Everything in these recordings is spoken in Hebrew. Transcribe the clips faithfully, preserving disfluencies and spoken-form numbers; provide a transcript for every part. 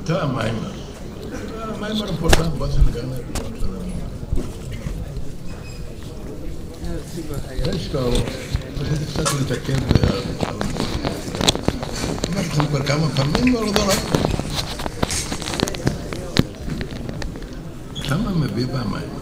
אתה המיימר. המיימר הפורטן, בוא תנגן יש לו, צריך קצת לתקן אמרתי לכם כבר כמה פעמים ולא לא רק כמה מביא במיימר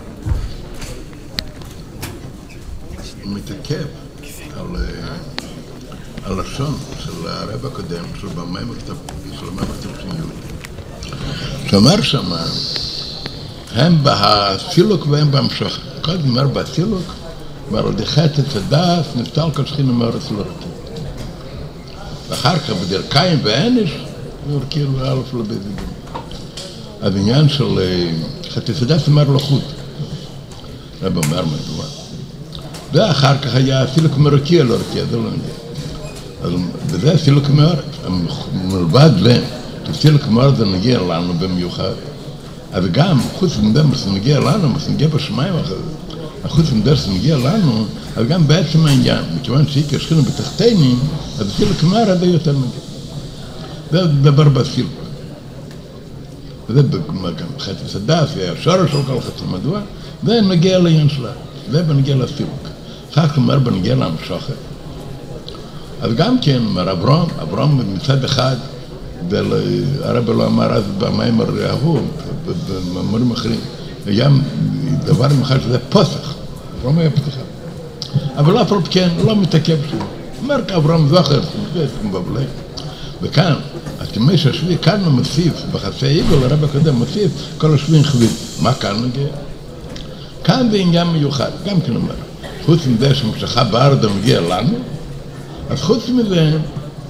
הוא מתעכב על הלשון של הרב הקודם, של במיימר תפשין שאומר שמה הם בהסילוק והם בהמשך קודם אומר בהסילוק אמר דחת את הדף נפתל כל שכינה מאורץ לא רטה ואחר כך בדרכיים ואנש הוא כאילו אלף לא בדיוק הבניין של חת את הדף אמר לו חוט רב אומר מדוע ואחר כך היה סילוק מרקיע לא רקיע זה לא נגיע וזה סילוק מאורץ מלבד זה סילוק מאורץ זה נגיע לנו במיוחד אז גם חוץ מדבר זה נגיע לנו זה נגיע בשמיים אחרי החוץ מדבר זה מגיע לנו, אבל גם בעצם העניין, מכיוון שהיא שכינה בתחתינים, אז אפילו כמר עד יותר מגיע. זה דבר בסילוק. וזה גם חצי סדף, השורש של כל חצי מדוע, זה נגיע לעניין שלה, זה בנגיע לסילוק. אחר כך אומר בנגיע להמשוכת. אז גם כן, אומר אברהם, אברהם מצד אחד, הרב לא אמר אז במיימר ההוא, במאמרים אחרים, היה דבר אחד שזה פוסח, אברהם היה פתיחה. אבל אף על כן לא מתעכב שם. אומר אברהם זוכר, זה בבלי. וכאן, התמי שהשביעי, כאן הוא מוסיף, בחצי עיגול, הרב הקודם מוסיף, כל השביעים חביב. מה כאן נגיע? כאן זה עניין מיוחד, גם כן אומר. חוץ מזה שמשכה בארדה מגיע לנו, אז חוץ מזה,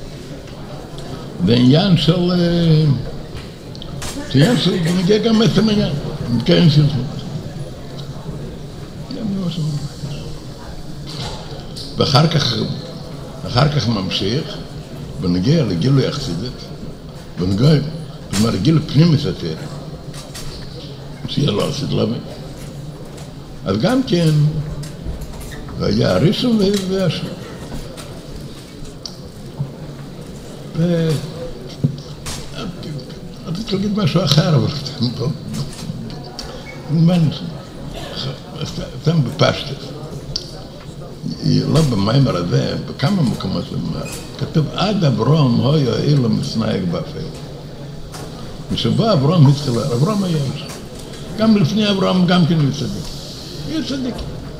זה עניין של... זה עניין של... מגיע גם עצם העניין. כן, של זה. ואחר כך, אחר כך ממשיך, ונגיע לגילו יחסידת, ונגיע, כלומר, לגילו פנים מסתר, שיהיה לא עשית למה. אז גם כן, והיה הראשון והשני. ו... רציתי להגיד משהו אחר, אבל טוב. מה נשמע? אתם בפשטס. לא במיימר הזה, בכמה מקומות למעלה. כתוב, עד אברהם הויה אילו מסנאייק באפל. משבוע אברהם התחילה, אברהם היה שם. גם לפני אברהם גם כן הוא צדיק. הוא צדיק.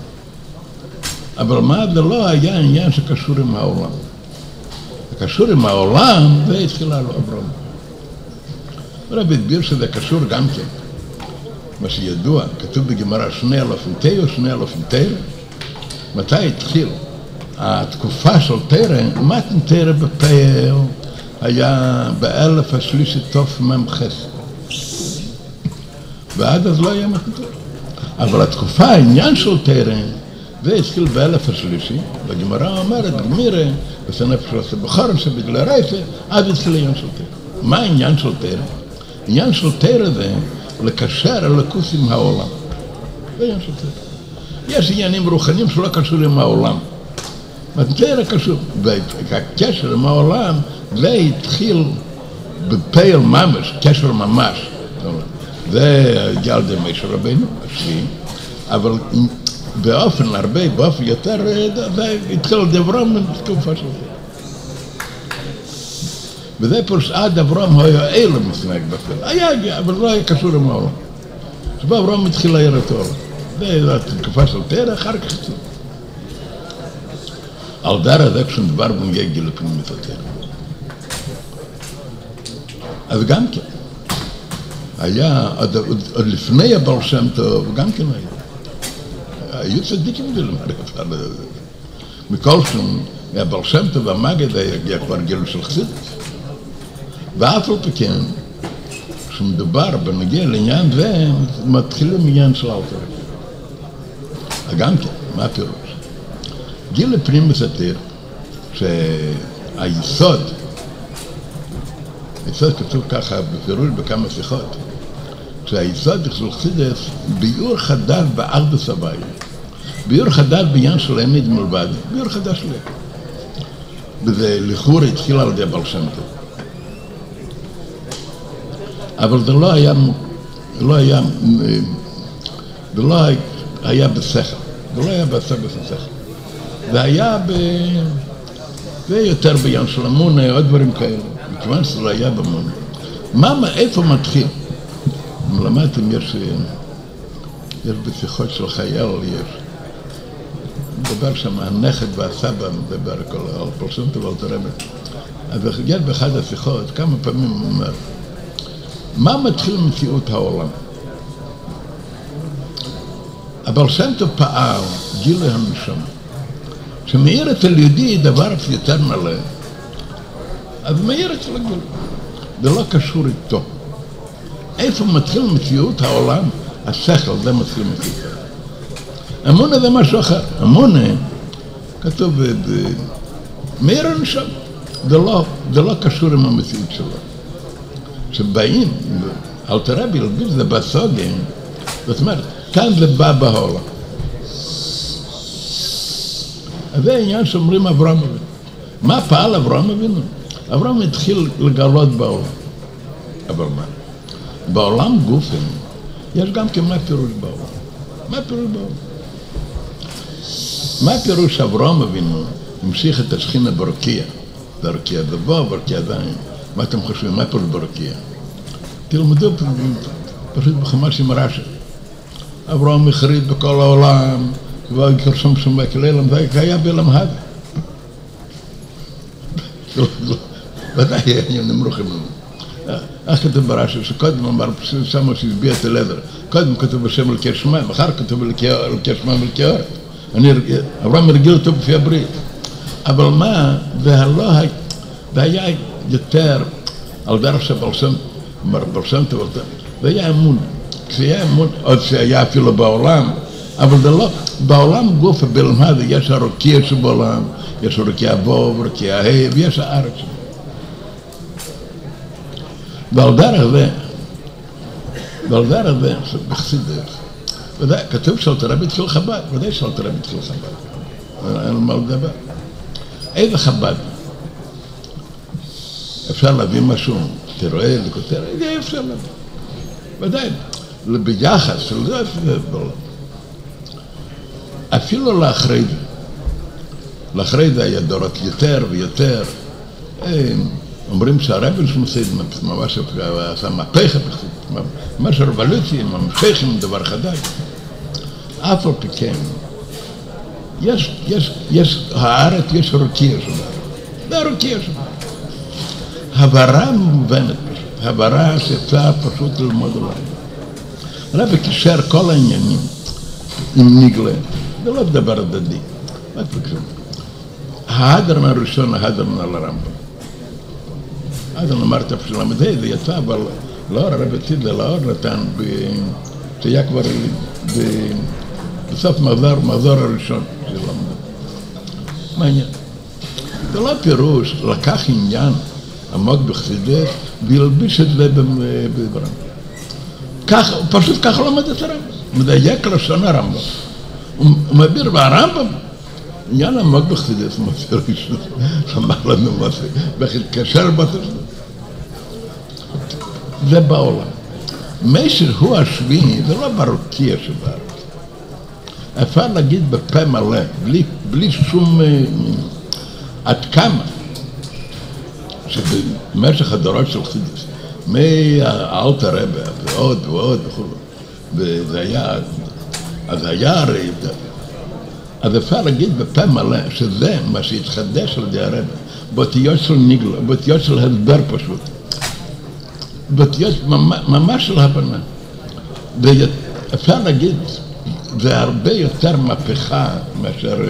אבל מה זה לא היה עניין שקשור עם העולם. הקשור עם העולם, זה התחילה לו אברהם. רבי הדביר שזה קשור גם כן. מה שידוע, כתוב בגמרא שני אלפים תירו, שני אלפים תירו. מתי התחיל? התקופה של תירה, מתן תירה בפייל, היה באלף השלישי תוף ממחס. ועד אז לא היה מתן תירה. אבל התקופה, העניין של תירה, זה התחיל באלף השלישי, והגמרא אומרת, גמירה, בסנף של הסבחר, שבגלל הרייפה, עד התחיל העניין של תירה. מה העניין של תירה? העניין של תירה זה לקשר הלכוס עם העולם. זה העניין של תירה. יש עניינים רוחניים שלא קשור עם העולם. תירה קשור. והקשר עם העולם, זה התחיל בפייל ממש, קשר ממש. זה ילדי משה רבינו, השביעי. אבל באופן הרבה, באופן יותר, זה התחיל דברם בתקופה של זה. וזה פורש עד אברהם היה אילו מסנאייק בפייל. היה, אבל לא היה קשור עם העולם. שבא אברהם התחיל להעיר את העולם. זה התקופה של תירה, אחר כך זה. על דר הזה כשנדבר בנגיע גיל פנימית התירה. אז גם כן, היה, עוד, עוד, עוד לפני הבעל שם טוב, גם כן היה. היו צדיקים גדולים, מכל שום, הבעל שם טוב והמגד היה כבר גילו של חסידות. ואף על כן, כשמדובר בנגיע לעניין זה, מתחילים עניין של אלתר. גם כן, מה הפירוש? גיל פנימית התירה, שהיסוד, היסוד כתוב ככה בפירוש בכמה שיחות, שהיסוד של חסידות ביור חדש באחדות הבית, ביור חדש בעניין של אמת מלבד, ביור חדש לב. וזה לכאורה התחיל על ידי הבעל שם טוב. אבל זה לא היה, לא היה, זה לא היה בשכל, זה לא היה בשכל. זה היה ב... זה יותר בעניין של אמונה, עוד דברים כאלה, מכיוון שזה לא היה באמונה. מה, איפה מתחיל? למדתם, יש, יש בשיחות של חייל, יש, מדבר שם, הנכד והסבא מדבר כל הפרסומת ואלתרבה. אז יש באחד השיחות, כמה פעמים הוא אומר, מה מתחיל מציאות העולם? אבל שם טוב פעל, גילוי הנשמה. שמאיר אצל יהודי דבר יותר מלא, אז מאיר אצל הגילוי. זה לא קשור איתו. איפה מתחיל מציאות העולם? השכל, זה מתחיל מציאות העולם. אמונה זה משהו אחר. אמונה, כתוב, מאיר הנשמה. זה לא, זה לא קשור עם המציאות שלו. שבאים, אלתר רבי להגיד זה בסוגים, זאת אומרת, כאן זה בא בעולם. אז זה העניין שאומרים אברהם אבינו. מה פעל אברהם אבינו? אברהם התחיל לגלות בעולם. אבל מה? בעולם גופן, יש גם כמה פירוש בעולם. מה פירוש בעולם? מה פירוש אברהם אבינו המשיך את השכינה ברקיע? ברקיע דבו, ברקיע זין. מה אתם חושבים? מה פירוש ברקיע? תלמדו פשוט בחמש עם רש"י. אברהם הכריז בכל העולם, וגרשום שם בכללם, זה היה בעולם הזה. ודאי, הם נמרוכים לנו. איך כתוב ברש"י, שקודם אמר, שמה שהסביע את אלעזר, קודם כתוב בשם אלוקי שמיים, אחר כתוב אלוקי שמיים ואלוקי ארץ. אברהם הרגיל אותו בפי הברית. אבל מה, זה היה יותר על דרך שבלשם, אמר בלשם תבלתם, זה היה אמון. כשהיה אמון, עוד שהיה אפילו בעולם, אבל זה לא, בעולם גוף הבלם הזה, יש הרוקיע שבעולם, יש הרוקיע הבוב, הרוקיע ההב, יש הארץ. ועל דרך זה, ועל דרך זה, בחסידות, ודאי, כתוב שאלתר רבי התחיל חב"ד, ודאי שאלתר רבי התחיל חב"ד, אין לו מה לדבר. איזה חב"ד? אפשר להביא משהו, תראה, לכותר, זה אפשר להביא. ודאי, ביחס של זה, אפילו לאחרי זה, לאחרי זה היה דורות יותר ויותר, אומרים שהרבי שמוסד ממש עשה מהפכה, ממש רבולוציה, ממשיך עם דבר חדש. אף על פי כן, יש, יש, יש, הארץ יש רוקיע שלה, זה הרוקיע שלה. הבהרה מובנת פשוט, הבהרה שאפשר פשוט ללמוד עליו. הרבי קישר כל העניינים עם נגלה, זה לא דבר הדדי. מה תפקשו? ההדרן הראשון, ההדרן על הרמב"ם. ההדרן אמר תפשלם את זה, זה יצא, אבל לא, הרבי צידה לאור נתן, זה היה כבר בסוף מחזור הראשון של למדה. מה העניין? זה לא פירוש, לקח עניין עמוק בחסידות, וילביש את זה ברמב"ם. כך, פשוט ככה לומד את הרמב"ם. מדייק לשון הרמב"ם. הוא מביר ברמב"ם. עניין עמוק בחסידות, מופיע ראשון. אמר לנו מה זה. וכתקשר בתושבות. זה בעולם. משך הוא השביעי, זה לא ברוקיע שבארץ. אפשר להגיד בפה מלא, בלי, בלי שום... עד כמה שבמשך הדורות של חסידות, מהאלתר רבי ועוד ועוד וכו', וזה היה, אז היה הרי, אז אפשר להגיד בפה מלא שזה מה שהתחדש על ידי הרבי, באותיות של ניגלה, באותיות של הסבר פשוט, באותיות ממש של הבנה. ואפשר להגיד, זה הרבה יותר מהפכה מאשר...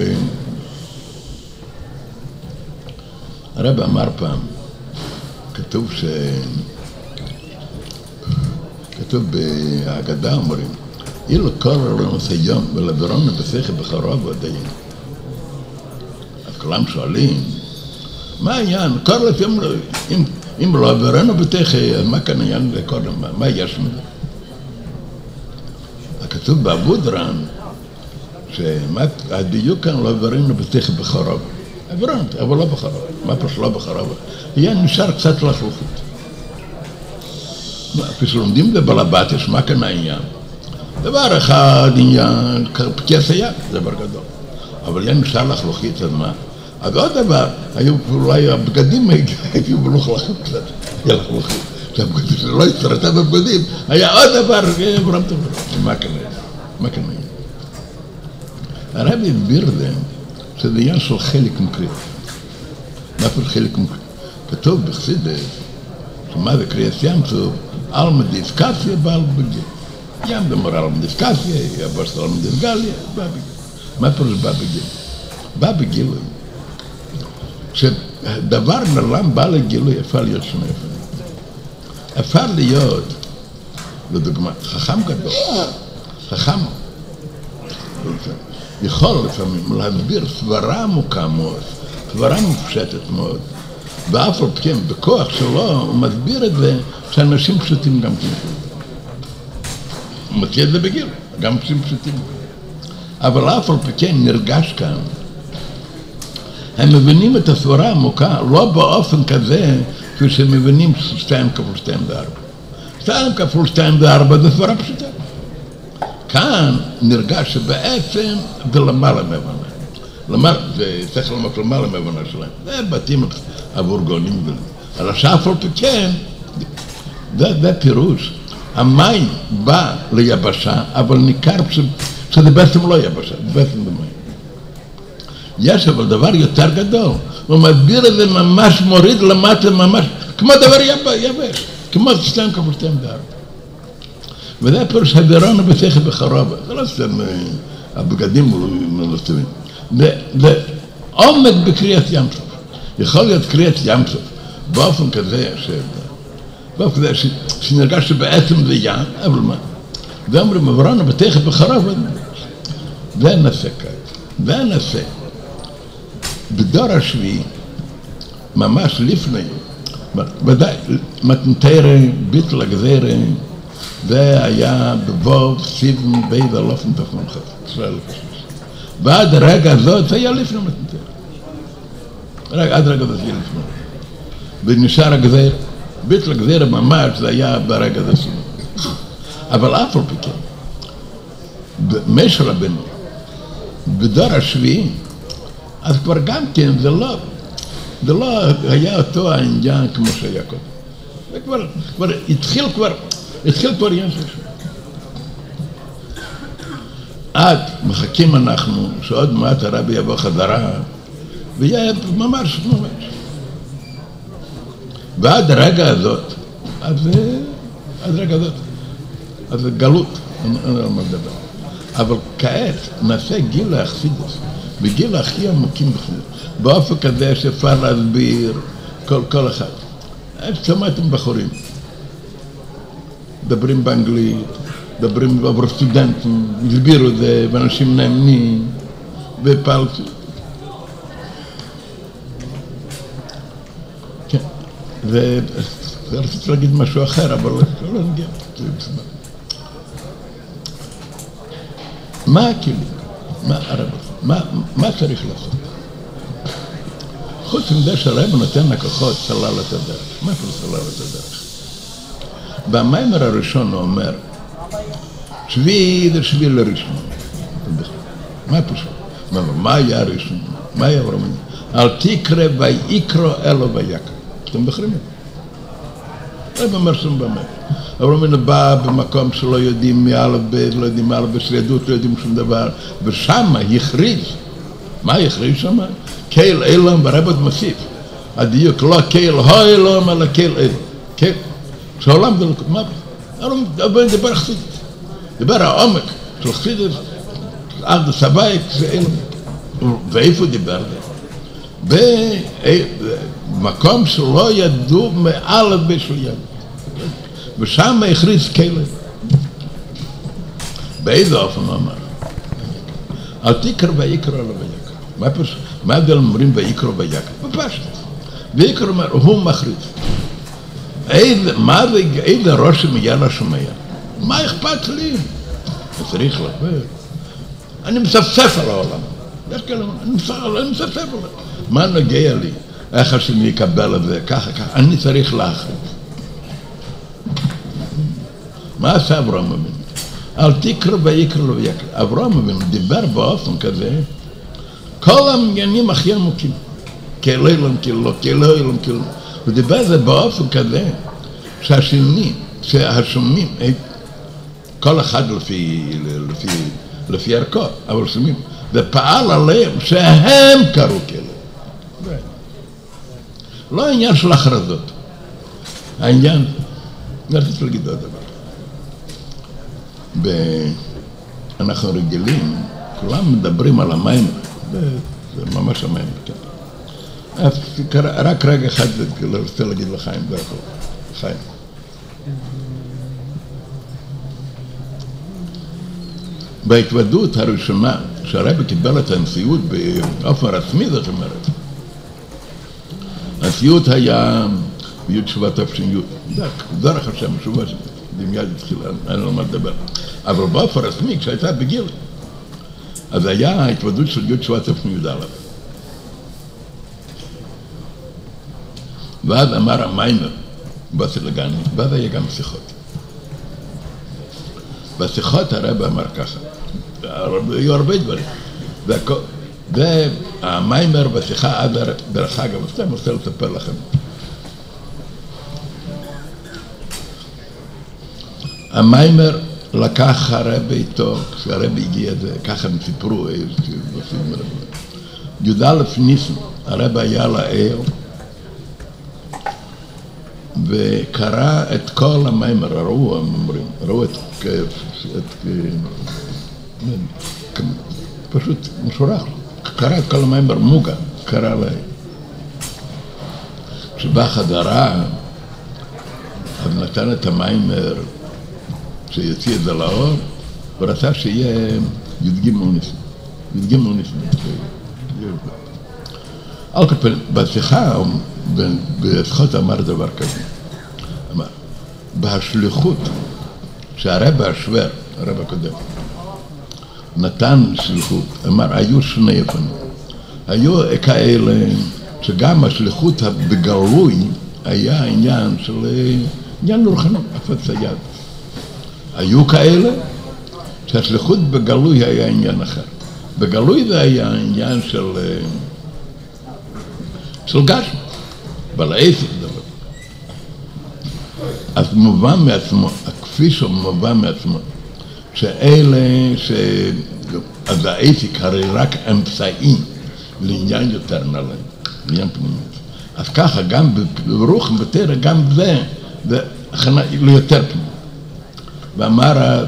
הרב אמר פעם, כתוב ש... כתוב בהגדה אומרים, אילו קורא לנו סיום ולבירונו בשכל בחרו ועדיין. אז כולם שואלים, מה העניין? קורא לפעמים, אם, אם לא בירונו בתחי, מה כאן העניין לקודם? מה יש מזה? הכתוב באבודרן, שהדיוק כאן לא בירונו בתחי בחרו. עברנת, אבל לא בחרה. מה פשוט לא בחרה? היה נשאר קצת לחלוכות. כשלומדים בבלבטיס, מה כאן העניין? דבר אחד, עניין, פקיעס היה, זה דבר גדול. אבל אין משל לחלוכית, אז מה? אז עוד דבר, היו אולי הבגדים היו בלוכלכים קצת, היה לחלוכית. שהבגדים שלא הסתרתה בבגדים, היה עוד דבר, ברם טוב, מה כאן היה? מה כאן היה? הרב הסביר להם שזה עניין של חלק מקריאת. מה פה חלק מקריאת? כתוב בחסידות, שמה זה קריאת ים טוב, אלמה דיסקסיה בעל בגד. ים דמר אלמה דיסקסיה, יבוש אלמה דיסגליה, בא בגד. מה פה זה בא בגד? בא בגילוי. כשדבר נעלם בא לגילוי, אפשר להיות שני אופנים. אפשר להיות, לדוגמה, חכם גדול, חכם. יכול לפעמים להסביר סברה עמוקה מאוד, סברה מופשטת מאוד, ואף על כן, בכוח שלו, הוא מסביר את זה שאנשים פשוטים גם כן. הוא מציע את זה בגיל, גם אנשים פשוטים. אבל אף על כן נרגש כאן. הם מבינים את הסברה העמוקה, לא באופן כזה, כפי שהם מבינים שתיים כפול שתיים וארבע. שתיים כפול שתיים וארבע זה סברה פשוטה. כאן נרגש שבעצם זה למעלה מהבנה. למעלה, זה צריך לומר למעלה מהבנה שלהם. זה בתים עבור גאונים גדולים. על השאף על פי זה, זה פירוש. המים בא ליבשה, אבל ניכר שזה בעצם לא יבשה, זה בעצם זה מים. יש אבל דבר יותר גדול. הוא מסביר את זה ממש מוריד למטה ממש, כמו דבר יבש, כמו שתיים כפול שתיים וארבע. וזה פירוש הבירון בשכל בחרובה. זה לא סתם הבגדים מלוסטבים. זה עומק בקריאת ים סוף. יכול להיות קריאת ים סוף באופן כזה, באופן כזה שנרגש שבעצם זה ים, אבל מה? ואומרים, הבירון בשכל בחרובה, זה נעשה כאן. זה נעשה. בדור השביעי, ממש לפני, ודאי, מתנתרא, ביטל הגזירא, זה היה בבוב, סיבן, בית הלופן תפמונחת, ישראל הקשיש. ועד הרגע הזאת, זה היה לפני מתנתרא. עד רגע הזה היה לפני. ונשאר הגזירא, ביטל הגזירא ממש, זה היה ברגע הזה סיבן. אבל אף על פי כן, במשה רבנו, בדור השביעי, אז כבר גם כן, זה לא, זה לא היה אותו העניין כמו שהיה קודם. זה כבר, כבר התחיל כבר, התחיל כבר עניין של שם. עד מחכים אנחנו, שעוד מעט הרבי יבוא חזרה, ויהיה ממש ממש. ועד הרגע הזאת, אז, עד הרגע הזאת, אז זה גלות, אני לא מדבר. אבל כעת נעשה גיל האחסידות. בגיל הכי עמוקים בכלל, באופן כזה שאפשר להסביר כל, כל אחד. שמעתם בחורים, מדברים באנגלית, מדברים עבור סטודנטים, הסבירו את זה, ואנשים נאמנים, ופעלתי. כן, ורציתי להגיד משהו אחר, אבל לא נגיע. מה הכלים? מה הרב? מה, מה צריך לעשות? חוץ מזה שהרב נותן לקוחות סלל את הדרך. מה אפילו סלל את הדרך? במיימר הראשון הוא אומר, שביעי זה שביעי לראשון. מה פשוט? מה, מה היה הראשון? מה היה הראשון? אל תקרא ויקרא אלו ויקרא. אתם בחרים את זה? הרב אומר שם במיימר. הרב בא במקום שלא יודעים מאלף בית, לא יודעים מאלף בשרידות, לא יודעים שום דבר, ושם הכריז. מה הכריז שם? קהל אילם, והרב עוד מוסיף. הדיוק לא קהל אילם, אלא קהל אילם. כן? כשהעולם זה לא... מה? הרב דבר חסידות. דבר העומק של חסידות, עד הסבייק זה אילם. ואיפה דיבר זה? במקום שלא ידעו מאלף בית של יד. ושם הכריז כלב. באיזה אופן הוא אמר? אל תקרא ויקרא אלו ויקרא. מה פשוט? מה ההבדל אומרים ויקרא ויקרא? בפשט. ויקרא אומר, הוא מכריז. מה זה, איזה רושם יהיה לשומע? מה אכפת לי? צריך לדבר. אני מספסף על העולם. יש כאלה, אני מספסף עליו. מה נוגע לי? איך שאני אקבל את זה? ככה, ככה. אני צריך להכריז. מה עשה אברהם אבינו? אל תקרא ויקרא לא ויקרא. אברהם אבינו דיבר באופן כזה, כל העניינים הכי עמוקים. כאלוהי אלוהים כאילו, כאלוהי אלוהים כאילו. הוא דיבר זה באופן כזה, שהשני, שהשומעים, כל אחד לפי, לפי, לפי ערכו, אבל שומעים, ופעל עליהם שהם קראו כאלה. לא העניין של הכרזות. העניין, אני רוצה להגיד עוד דבר. אנחנו רגילים, כולם מדברים על המים, זה ממש המים, כן. רק רגע אחד, אני רוצה להגיד לחיים, זה הכל. חיים. בהתוודות הראשונה, שהרבי קיבל את הנשיאות באופן רשמי, זאת אומרת, הנשיאות היה בי' שבט תש"י, דרך השם, שובה מיד התחילה, אני לא מה לדבר. אבל באופן רשמי, כשהייתה בגיל, אז היה ההתוודות של י' שבט תש"י. ואז אמר המיימר, בסילגני, ואז היה גם שיחות. בשיחות הרב אמר ככה, היו הרבה דברים. והמיימר בשיחה עד דרך אגב, אז אני רוצה לספר לכם. המיימר לקח הרב איתו, כשהרב הגיע את זה, ככה הם סיפרו, י"א ניסן, הרב היה לעיר, וקרא את כל המיימר, ראו, הם אומרים, ראו את, פשוט משורח, קרא את כל המיימר מוגה, קרא להם. כשבא חדרה, אז נתן את המיימר, שיוציא את זה לאור, ורצה שיהיה י"ג ניסן, י"ג ניסן. על כפל, בשיחה, בשיחות אמר דבר כזה, אמר, בהשליחות שהרב השוור, הרב הקודם, נתן שליחות, אמר, היו שני אופנים. היו כאלה שגם השליחות בגלוי היה עניין של עניין רוחני, הפצת יד. היו כאלה שהשליחות בגלוי היה עניין אחר. בגלוי זה היה עניין של של גשם, אבל העסק דבר. אז מובן מעצמו, כפי שהוא מובן מעצמו, שאלה, ש... אז העסק הרי רק אמצעים לעניין יותר נעלה, לעניין פנימית. אז ככה גם ברוח ובתרא, גם זה, זה ליותר פנימית. ואמר אז,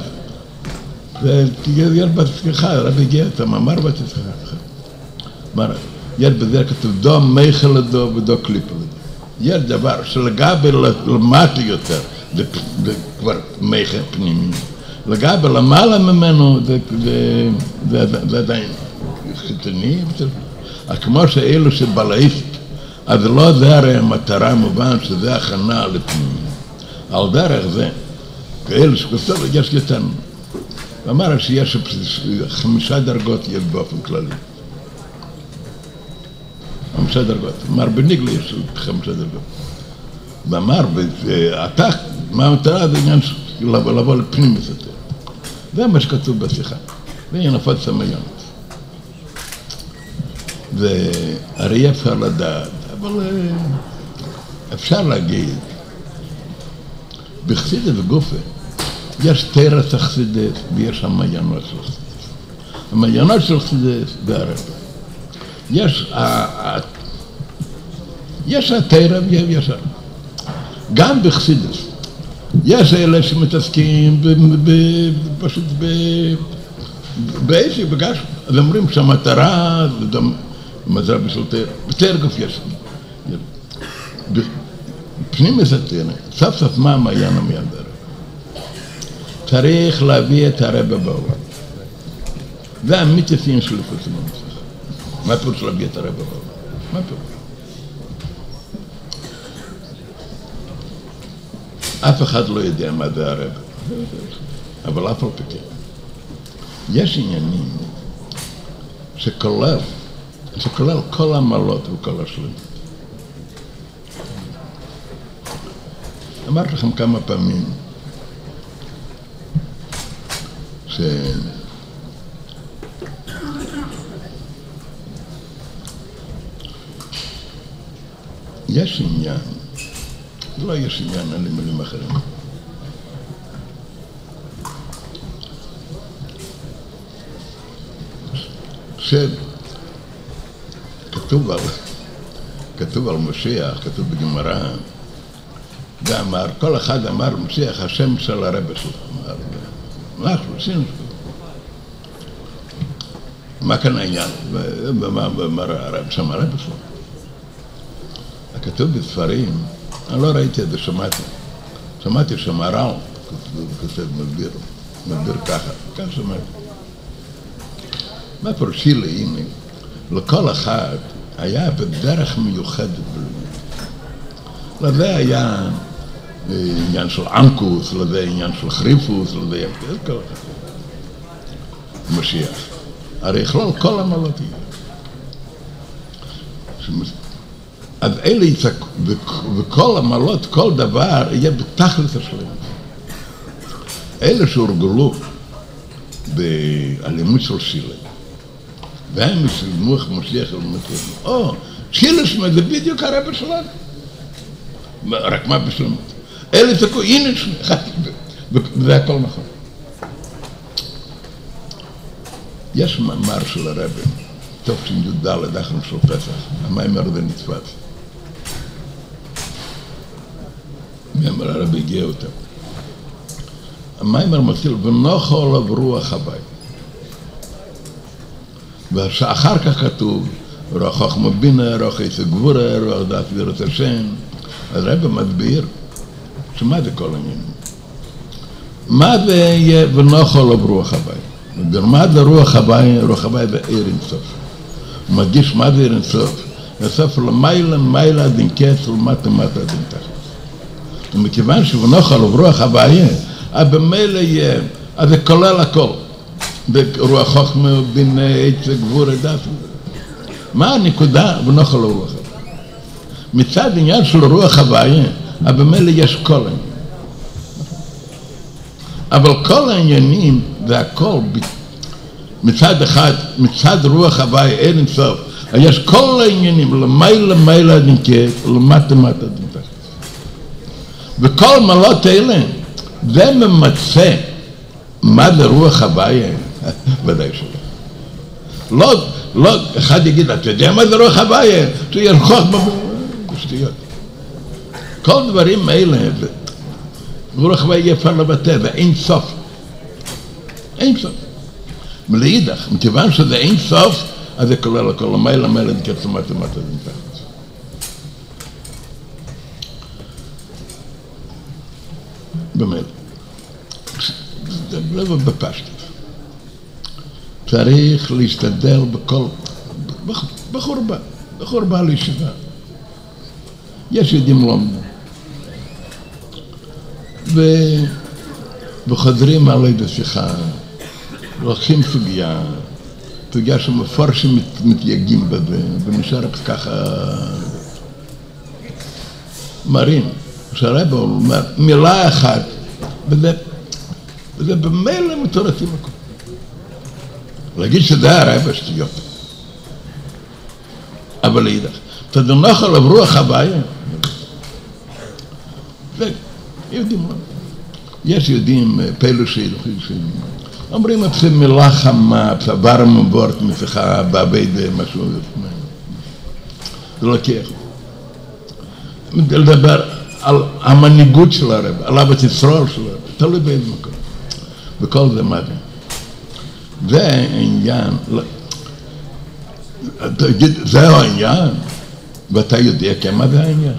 ויש בשיחה, הרב הגיע את המאמר בשיחה, אמר, יש בזה כתוב דו מייכל לדו ודו קליפה לדו. יש דבר שלגבי למטה יותר, זה כבר מייכל פנימי. לגבי למעלה ממנו, זה עדיין חיצוני. כמו שאלו שבלעיסק, אז לא זה הרי המטרה מובן שזה הכנה לפנימי. על דרך זה, כאלו שכתוב, יש יותר. אמר שיש חמישה דרגות יש באופן כללי. חמישה דרגות. אמר בניגלה יש חמישה דרגות. ואמר, אתה, מה המטרה? זה עניין לבוא לפנים בסתר. זה מה שכתוב בשיחה. זה ינפת סמיונות. והרי אפשר לדעת, אבל אפשר להגיד, בחסידות וגופה, יש תרס החסידות ויש המעיינות של החסידות. המעיינות של החסידות והרב. יש, יש התרא ויש הרב. גם בחסידות. יש אלה שמתעסקים פשוט באיזשהו בגש. אז אומרים שהמטרה, מטרה בשביל תרא. בתרא גוף יש. פנים מסתר, סוף סוף מה המעיין המעיין דרך. צריך להביא את הרב בעולם. זה המיתוסים של לפוצים המסך. מה פירוש להביא את הרב בעולם? מה פירוש? אף אחד לא יודע מה זה הרב. אבל אף על פי כן. יש עניינים שכולל, שכולל כל המעלות וכל השלמות. אמרתי לכם כמה פעמים ש... יש עניין, לא יש עניין, אין לי מילים אחרים. שכתוב על, כתוב על משיח, כתוב בגמרא, ואמר, כל אחד אמר משיח השם של הרבי שלו, אמר, אנחנו עשינו מה כאן העניין? ומה אמר הרבי שם הרבי שלו? כתוב בספרים, אני לא ראיתי את זה, שמעתי, שמעתי שמר"ל, כתוב מסביר, מסביר ככה, כך שמעתי. מה פרשי לי, הנה, לכל אחד היה בדרך מיוחדת בלימוד. לזה היה עניין של עמקוס, לזה עניין של חריפוס, לזה כל אחד. משיח. הרי יכלול כל המעלות יהיה. אז אלה יצעקו, וכל המעלות, כל דבר יהיה בתכלית השלם. אלה שהורגלו באלימות של שילה, והם מסלמו איך משיח ולמתאים. או, שילה שמה זה בדיוק הרבי שלנו. רק מה בשלמות? אלה יצעקו, הנה שמה, וזה הכל נכון. יש מאמר של הרבי, טוב שי"ד אחרי של פסח, המאמר הזה נתפס. מאמר הרבי הגיע אותם. המאמר מתחיל, ונוחו עליו רוח הבית. ואחר כך כתוב, רוח חוכמה בינה, רוח עשה גבורה, רוח דעת ויראת השם. אז הרבי מסביר, שמה זה כל העניין? מה זה יהיה ונוחו עליו רוח הבית? מה זה רוח הבית? רוח הבית זה עיר אינסוף. הוא מדגיש מה זה עיר אינסוף. אינסוף למעלה, מעלה דין קץ, ולמטה, מטה דין תחת. ומכיוון שבנוח עליו רוח הבית, אז במילא יהיה, אז זה כולל הכל. ברוח חוכמה, בין עץ גבור, דעת. מה הנקודה? בנוח עליו רוח הבית. מצד עניין של רוח הבית, אז במילא יש כל העניין. אבל כל העניינים והכל מצד אחד, מצד רוח הבית, אין אינסוף, יש כל העניינים למעלה מעלה דין קץ, למטה מטה דין תחת. וכל מעלות אלה, זה ממצא מה זה רוח הבית, ודאי שלא. לא, לא, אחד יגיד, אתה יודע מה זה רוח הבית? שירחוך בשטויות. כל דברים האלה, רוח הבית יהיה אפשר לבטא, זה אין סוף. אין סוף. ולאידך, מכיוון שזה אין סוף, אז זה כולל הכל, למעלה מעלה דין קץ, למטה מטה דין תחת. באמת. זה לא בפשטות. צריך להשתדל בכל, בחורבה, בחורבה לישיבה. יש ידים לומדים. וחודרים עלי בשיחה, לוקחים סוגיה, סוגיה שמפרשים מת, מתייגים בזה, ונשאר ככה מרים. שהרבא אומר, מילה אחת, וזה, וזה במילא מתורתים הכל. להגיד שזה הרבא שטויות. אבל להידך, תדונח עליו רוח הבעיה. ויודעים מה. יש יודעים פלושים, אומרים את זה מילה חמה, צבר מבורת משיחה, בעבד משהו. זה לוקח. לדבר על המנהיגות של הרב, על אבא ישראל של הרב, תלוי באיזה מקום. וכל זה מה זה. זה עניין, זהו העניין, ואתה יודע כמה זה העניין.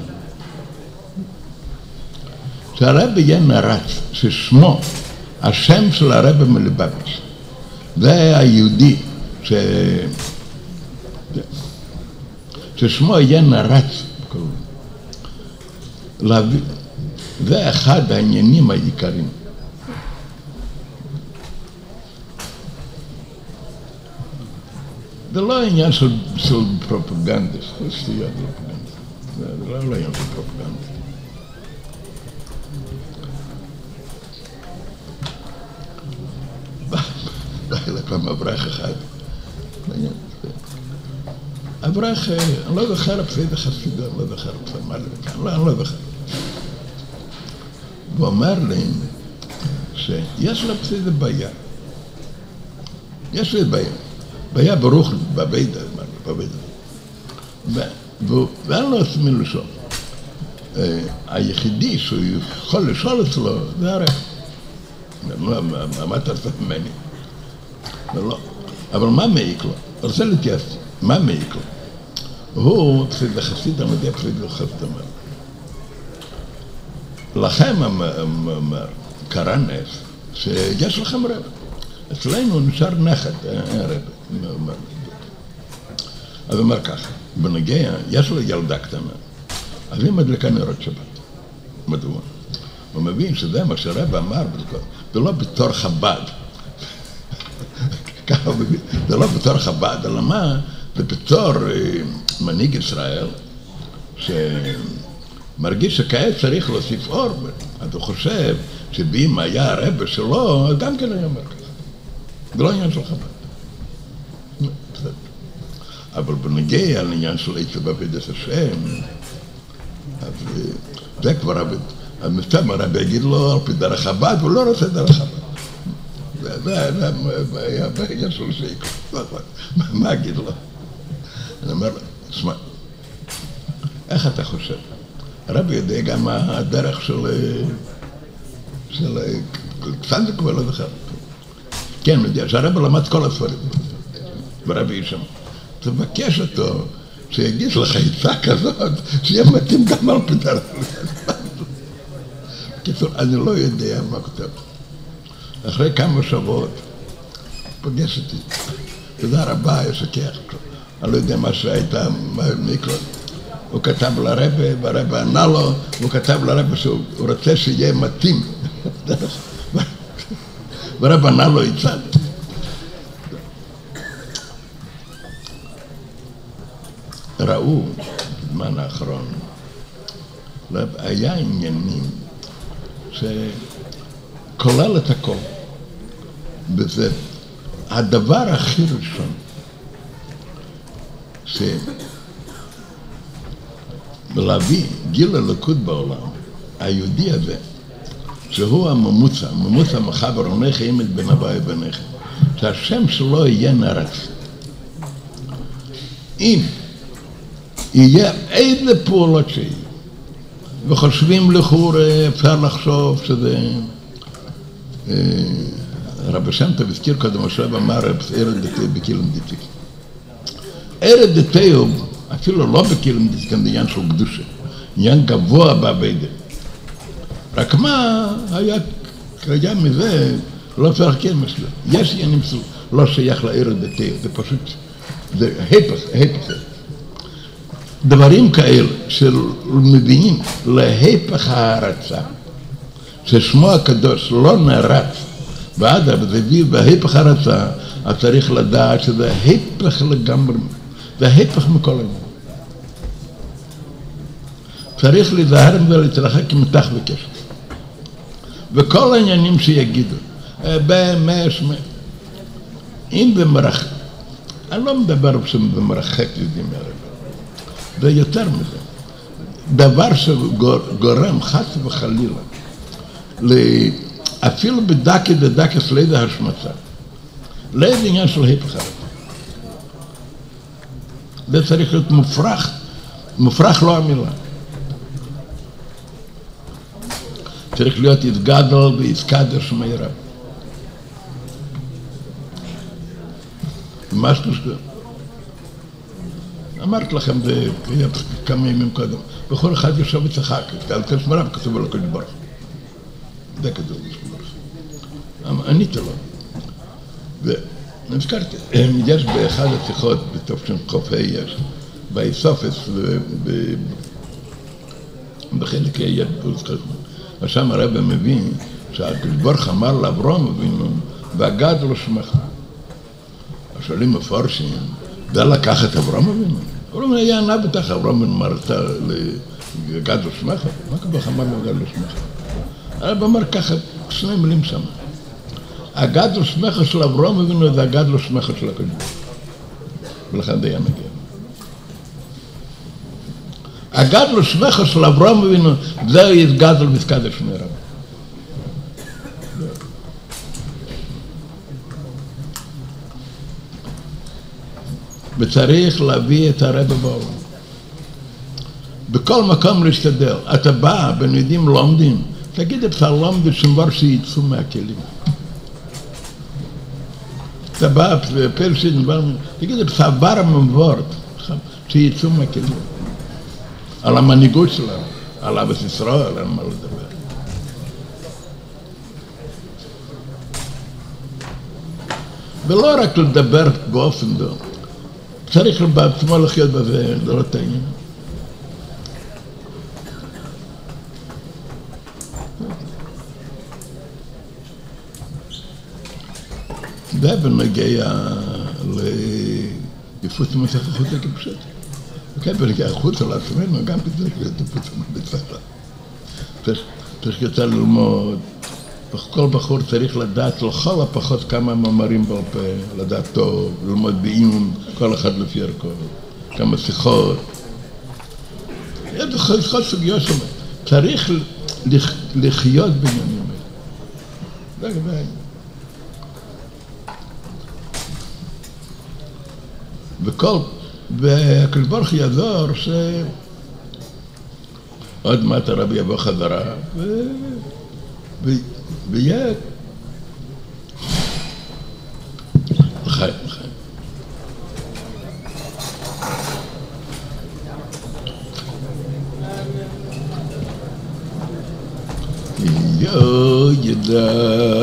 שהרב יהיה נרץ, ששמו, השם של הרב מלובביץ', זה היהודי, ש... ששמו יהיה נרץ. להביא, זה אחד העניינים העיקריים. זה לא עניין של, של פרופגנדה, זה שטויות פרופגנדה. זה לא, לא עניין של פרופגנדה. בס. פעם אברך אחד. אברך, אני לא זוכר פסידה חסידה, אני לא זוכר פסידה, אני לא זוכר. הוא אומר לי שיש לה פסידה בעיה. יש לי בעיה. בעיה ברוך לי, בבידה, בבידה. ואין לו עצמי לשאול. היחידי שהוא יכול לשאול אצלו, זה הרב. מה אתה עושה ממני? אבל מה מעיק לו? אני רוצה להתייעץ, מה מעיק לו? הוא פסיד לחסיד, אני יודע פסיד לחסיד אומר. לכם אומר, קרה נס, שיש לכם רב. אצלנו נשאר נכד, הרב. אז הוא אומר ככה, בנגיע, יש לו ילדה קטנה, אז היא מדליקה נרות שבת. מדוע? הוא מבין שזה מה שהרב אמר, ולא בתור חב"ד. ככה הוא מבין, זה לא בתור חב"ד, אלא מה? זה בתור מנהיג ישראל, שמרגיש שכעת צריך להוסיף אור, אז הוא חושב שבאם היה הרב שלו, אז גם כן היה אומר ככה. זה לא עניין של חב"ד. אבל בנגיע לעניין של עצה בעבודת השם, אז זה כבר עבד. המסתם הרב יגיד לו על פי דרך חב"ד, הוא לא רוצה דרך חב"ד. זה היה בעניין של שייקו. מה אגיד לו? אני אומר לו, תשמע, איך אתה חושב? הרב יודע גם הדרך של של צנדק ולא זכר. כן, אני יודע שהרב למד כל הספרים. ברבי ישם. תבקש אותו שיגיש לך עצה כזאת, שיהיה מתאים גם על פי דרך. בקיצור, אני לא יודע מה כותב. אחרי כמה שבועות, פגש אותי. תודה רבה, ישכח. אני לא יודע מה שהייתה, מה מיקרו. הוא כתב לרבא, והרבא ענה לו, והוא כתב לרבא שהוא רוצה שיהיה מתאים. והרבא ענה לו עצה. ראו, בזמן האחרון, היה עניינים שכולל את הכל. וזה הדבר הכי ראשון, שלהביא גיל הליכוד בעולם, היהודי הזה, שהוא הממוצע, הממוצע מחבר עונך אימת בין הבא ובינך, שהשם שלו יהיה נרץ. אם יהיה איזה פעולות שיהיה, וחושבים לחור, אפשר לחשוב שזה... רבי שם טוב הזכיר קודם, עכשיו אמר ערד דתי בקילום דתי. ערד דתי הוא אפילו לא בקילום דתי, כאן עניין של קדושה, עניין גבוה בעבודה. רק מה היה, היה מזה, לא צריך כן משהו. יש עניינים לא שייך לערד דתי, זה פשוט, זה היפך, היפך. דברים כאלה שמבינים להיפך ההרצה, ששמו הקדוש לא נרץ, ואדם, זה הביא בהיפך הרצה, אז צריך לדעת שזה היפך לגמרי, זה היפך מכל העניין. צריך להיזהר ולהתרחק מתח וקשר. וכל העניינים שיגידו, במש, אם זה מרחק, אני לא מדבר במרחק יודעים מהרבה, זה יותר מזה. דבר שגורם חס וחלילה, אפילו בדקה דדקה סלידה השמצה, לאיזה עניין של היפך הרצה. זה צריך להיות מופרך, מופרך לא המילה. צריך להיות יתגדל ויתקדר שמי רב. משהו שזה. אמרתי לכם, זה היה כמה ימים קודם, וכל אחד יושב וצחק, על תשמע רב כתוב על הקדוש ברוך. זה כתוב על הקדוש ברוך. עניתי לו. ונזכרתי, יש באחד השיחות, בתופשן חופי יש, באיסופס, בחלק היד פולסקות. ושם הרב מבין שהקדוש ברוך אמר לאברהם אבינו, והגד לו שמך. השואלים מפורשים, זה לקח את אברהם אבינו. אברהם היה ענה בטח, אברהם אמרת לגד לו שמך. מה הקדוש ברוך אמר לו גד לו שמך? הרב אמר ככה, שני מילים שם. הגדלוס שמחה של אברהם אבינו זה הגדלוס שמחה של הקדוש. ולכן זה היה מגיע. הגדלוס שמחה של אברהם אבינו זה גדל מתקדש מרב. וצריך להביא את הרב בעולם. בכל מקום להשתדל. אתה בא, בן יודעים לומדים, תגיד את הלומדים שמבר שיצאו מהכלים. אתה בא, פל שידבר, תגיד את הבר המבורת, שיצאו מהכלים. על המנהיגות שלנו, על אבס ישראל, אין מה לדבר. ולא רק לדבר באופן דו. צריך בעצמו לחיות בזה, זה לא תעניין. זה בנגיע ליפוץ מסך החוצה כפשוט. וכן בנגיע החוצה לעצמנו, גם כזה כיפוץ מסך. צריך יותר ללמוד. כל בחור צריך לדעת לכל הפחות כמה מאמרים בעל פה, לדעת טוב, ללמוד בעיון, כל אחד לפי ערכו, כמה שיחות. יש שיחות סוגיות שם, צריך לחיות בעניינים האלה. זה גבי. וכל, והקדוש ברוך הוא יעזור שעוד מעט הרבי יבוא חזרה, ו... ויהיה לחיים, לחיים. יו ידע,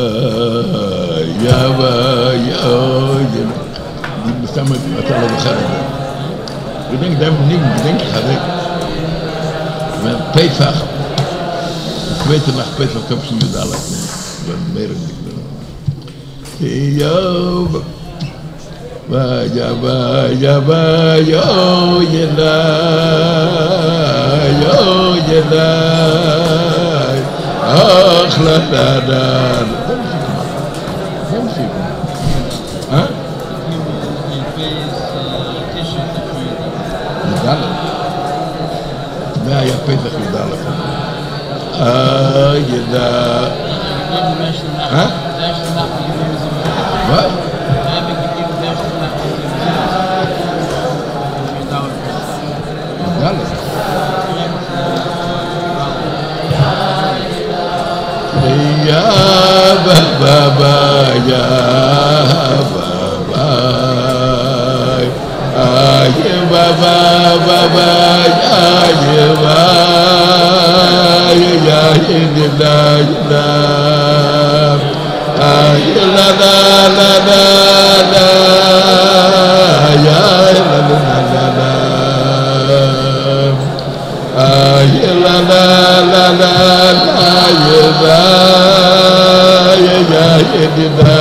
יבא, יו ידע. אני מסתם אתה לא זוכר את זה. ודנק דם ניג, ודנק חזק. ופסח. weet nach Pesach kommt schon wieder alle. Dann mehr nicht. Yo, vaya, vaya, vaya, yo, yena, yo, yena, ach, la, la, la. Huh? זה היה פסח ידע לכם. אה, ידע. אה? מה? ידע לכם. יא בבא יא בבא יא בבא בבא יא בבא יא ילדה ילדה יא לה לה לה לה יא לה לה לה יא לה לה לה לה יא לה יא ילדה